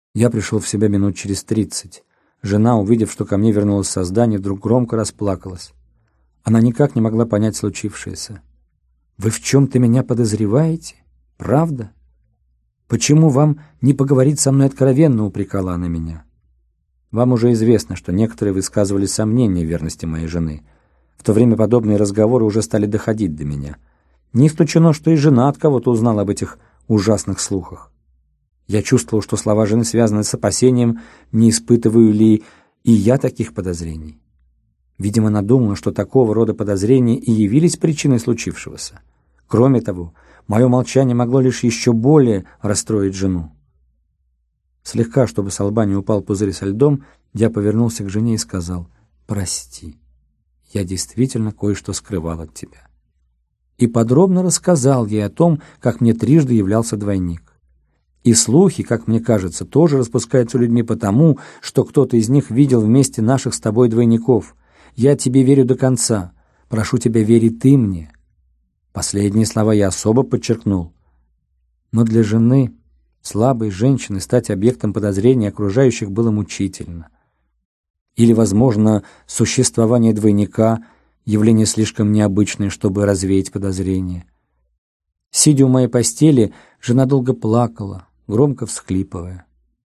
Я пришел в себя минут через 30. Жена, увидев, что ко мне вернулось создание, вдруг громко расплакалась. Она никак не могла понять случившееся. «Вы в чем-то меня подозреваете? Правда? Почему вам не поговорить со мной откровенно?» — упрекала она меня. «Вам уже известно, что некоторые высказывали сомнения в верности моей жены. В то время подобные разговоры уже стали доходить до меня. Не исключено, что и жена от кого-то узнала об этих ужасных слухах. Я чувствовал, что слова жены связаны с опасением, не испытываю ли и я таких подозрений. Видимо, она думала, что такого рода подозрения и явились причиной случившегося. Кроме того, мое молчание могло лишь еще более расстроить жену. Слегка, чтобы с лба не упал пузырь со льдом, я повернулся к жене и сказал: «Прости, я действительно кое-что скрывал от тебя». И подробно рассказал ей о том, как мне трижды являлся двойник. И слухи, как мне кажется, тоже распускаются людьми потому, что кто-то из них видел вместе наших с тобой двойников. Я тебе верю до конца. Прошу тебя, верь и ты мне. Последние слова я особо подчеркнул. Но для жены, слабой женщины, стать объектом подозрений окружающих было мучительно. Или, возможно, существование двойника — явление слишком необычное, чтобы развеять подозрения. Сидя у моей постели, жена долго плакала, громко всхлипывая.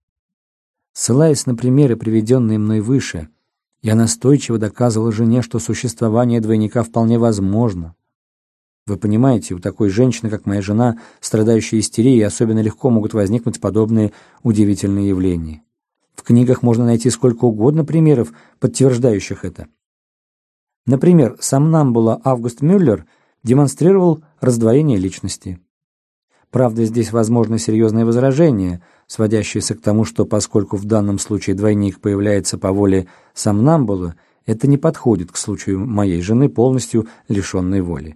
Ссылаясь на примеры, приведенные мной выше, я настойчиво доказывал жене, что существование двойника вполне возможно. Вы понимаете, у такой женщины, как моя жена, страдающей истерией, особенно легко могут возникнуть подобные удивительные явления. В книгах можно найти сколько угодно примеров, подтверждающих это. Например, сомнамбула Август Мюллер демонстрировал раздвоение личности. Правда, здесь возможно серьезное возражение, сводящееся к тому, что поскольку в данном случае двойник появляется по воле сомнамбула, это не подходит к случаю моей жены, полностью лишенной воли.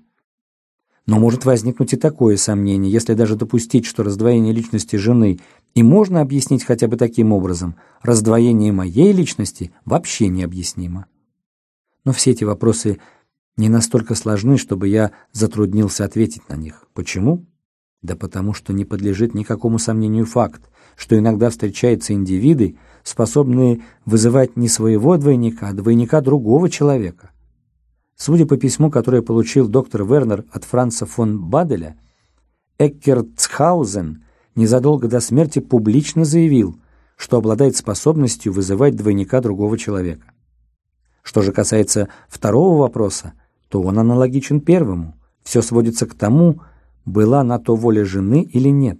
Но может возникнуть и такое сомнение, если даже допустить, что раздвоение личности жены и можно объяснить хотя бы таким образом, раздвоение моей личности вообще необъяснимо. Но все эти вопросы не настолько сложны, чтобы я затруднился ответить на них. Почему? Да потому что не подлежит никакому сомнению факт, что иногда встречаются индивиды, способные вызывать не своего двойника, а двойника другого человека. Судя по письму, которое получил доктор Вернер от Франца фон Баделя, Эккертсхаузен незадолго до смерти публично заявил, что обладает способностью вызывать двойника другого человека. Что же касается второго вопроса, то он аналогичен первому. Все сводится к тому, была на то воля жены или нет.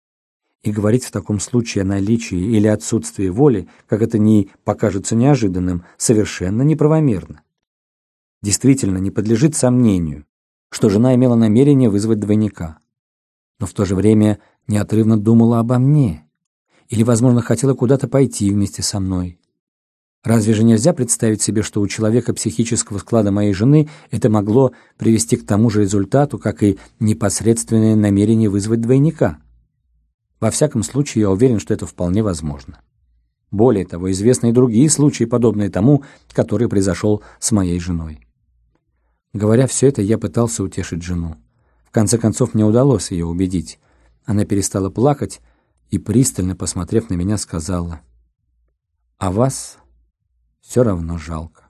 И говорить в таком случае о наличии или отсутствии воли, как это ни покажется неожиданным, совершенно неправомерно. Действительно, не подлежит сомнению, что жена имела намерение вызвать двойника. Но в то же время неотрывно думала обо мне. Или, возможно, хотела куда-то пойти вместе со мной. Разве же нельзя представить себе, что у человека психического склада моей жены это могло привести к тому же результату, как и непосредственное намерение вызвать двойника? Во всяком случае, я уверен, что это вполне возможно. Более того, известны и другие случаи, подобные тому, который произошел с моей женой. Говоря все это, я пытался утешить жену. В конце концов, мне удалось ее убедить. Она перестала плакать и, пристально посмотрев на меня, сказала: «А вас все равно жалко».